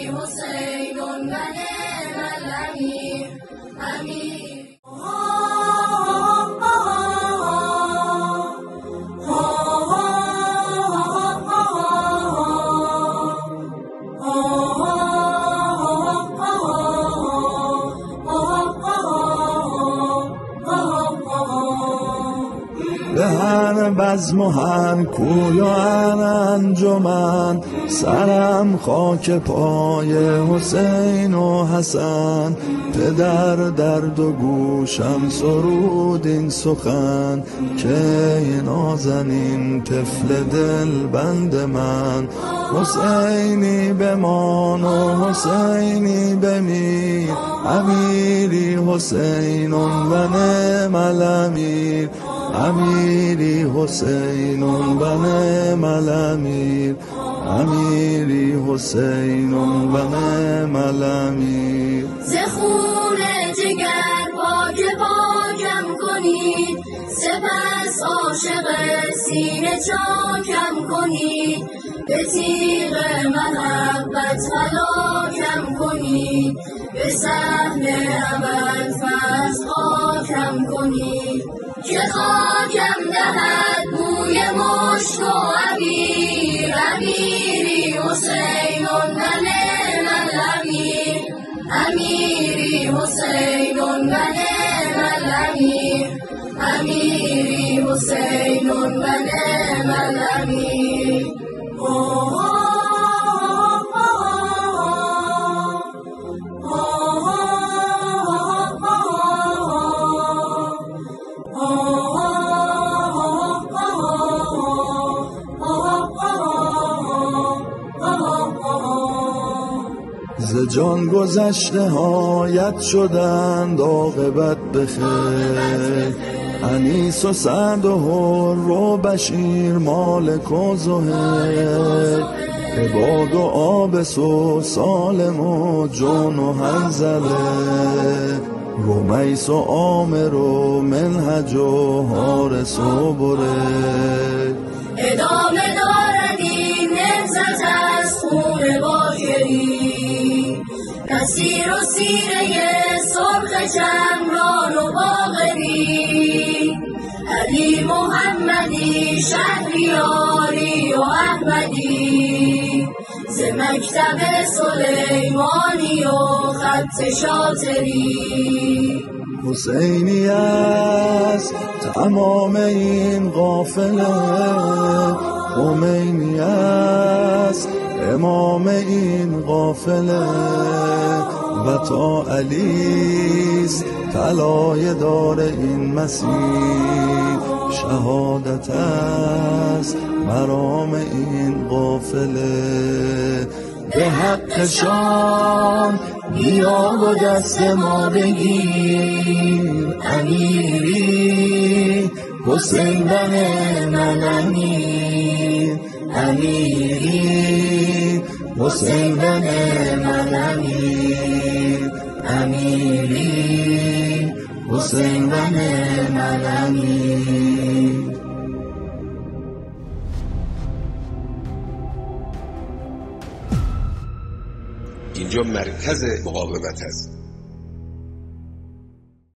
حسین و نعم الامیر امیر. به هر بزم و هر کوی و هر انجمن سرم خاک پای حسین و حسن. پدر در دو گوشم سرود این سخن که نازنین طفل دل بند من. حسینی بمان و حسینی بمیر، امیری حسین و نعم الامیر. امیری حسین و نعم الامیر، امیری حسین و نعم الامیر. ز خون جگر پاکم کنید، سپس عاشق سینه چاکم کنید. به تیغ محبت هلاکم کنید، به صحن ابد فرض خاکم کنید. که خاکم دهد بوی مشک و عبیر، امیری حسین و نعم الامیر. امیری حسین و نعم الامیر، امیری حسین و نعم الامیر. ز جان گذشته هایت شدند عاقبت بخیر. انیس و سعد و حر و بشیر مالک و زهیر. عباد و آبس و سالم و جون و حنظله. رمیس و عامر و منهج و حارس و بره. ادامه دارد این نهضت از خون باکری، کثیر و سینه سرخ چمران و باقری. علی محمدی شهریاری و احمدی، ز مکتب سلیمانی و خط شاطری. حسینی است تمام این قافله، خمینی است امام این قافله. و تا علیست طلایه دار این مسیح، شهادت است مرام این قافله. به حقشان بیا و دست ما بگیر، امیری حسین و نعم الامیر. امیری حسین و نعم الامیر، امیری حسین و نعم الامیر. اینجا مرکز مقاومت است.